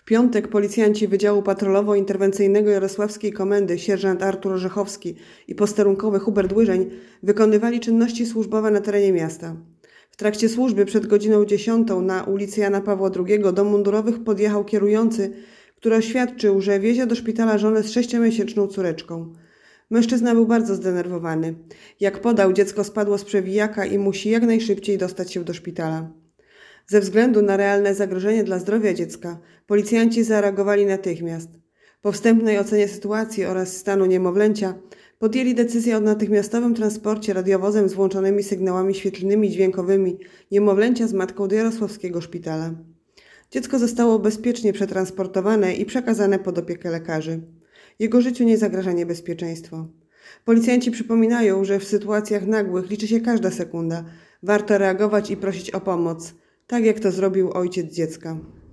piątek policjanci Wydziału Patrolowo-Interwencyjnego Jarosławskiej Komendy sierżant Artur Orzechowski i posterunkowy Hubert Łyżeń wykonywali czynności służbowe na terenie miasta. W trakcie służby przed godziną 10 na ulicy Jana Pawła II do mundurowych podjechał kierujący, który oświadczył, że wiezie do szpitala żonę z 6-miesięczną córeczką. Mężczyzna był bardzo zdenerwowany. Jak podał, dziecko spadło z przewijaka i musi jak najszybciej dostać się do szpitala. Ze względu na realne zagrożenie dla zdrowia dziecka, policjanci zareagowali natychmiast. Po wstępnej ocenie sytuacji oraz stanu niemowlęcia podjęli decyzję o natychmiastowym transporcie radiowozem z włączonymi sygnałami świetlnymi i dźwiękowymi niemowlęcia z matką do jarosławskiego szpitala. Dziecko zostało bezpiecznie przetransportowane i przekazane pod opiekę lekarzy. Jego życiu nie zagraża niebezpieczeństwo. Policjanci przypominają, że w sytuacjach nagłych liczy się każda sekunda. Warto reagować i prosić o pomoc, tak jak to zrobił ojciec dziecka.